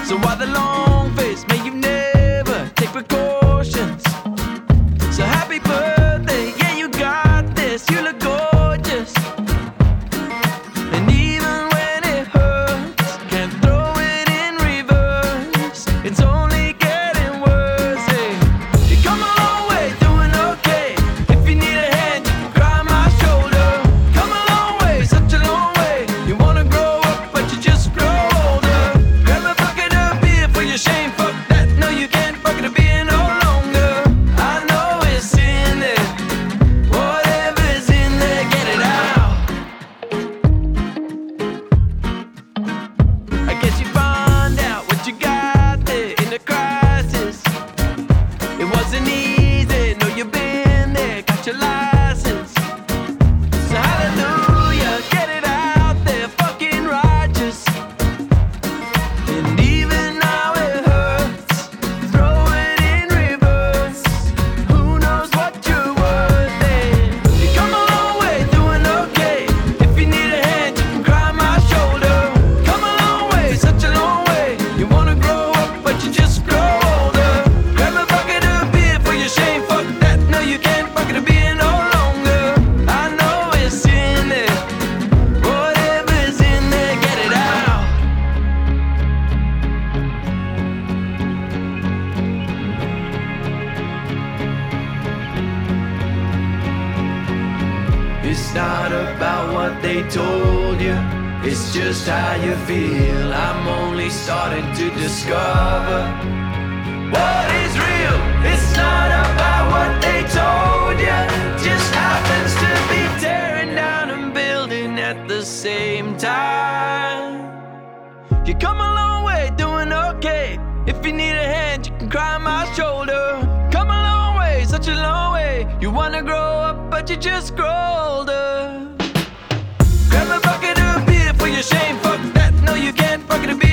So why the long face? May you never take precautions. So happy birthday, yeah, you got this. You look gorgeous. And even when it hurts, can't throw it in reverse. It's only getting worse. Hey, you come a long way, doing okay. If you need a hand, you can cry on my shoulder. Come a long way, such a long way. You wanna grow up, but you just grow older. Grab a bucket of beer for your shame. Fuck that, no you can't. Bucket of beer no longer. I know it's in there. Whatever's in there, get it out. I guess you find out what you got there in the crisis. It wasn't easy, no you've been there, got your license. So hallelujah, get it out there, fucking righteous. And even now it hurts, throw it in reverse. Who knows what you're worth then? You come a long way, doing okay. If you need a hand, you can cry on my shoulder. Come a long way, such a long way. You wanna grow up, but you just grow older. Grab a bucket of beer for your shame. Fuck that, no you can't. Bucket of beer no longer. I know it's in there. Whatever's in there, get it out. It's not about what they told you, it's just how you feel. I'm only starting to discover what is real. It's not about what they told you, just happens to be tearing down and building at the same time. You come a long way, doing okay. If you need a hand, you can cry on my shoulder. Come a long way, such a long way. You wanna grow up, but you just grow older. Grab a bucket of beer for your shame. Fuck that, no you can't. Bucket of beer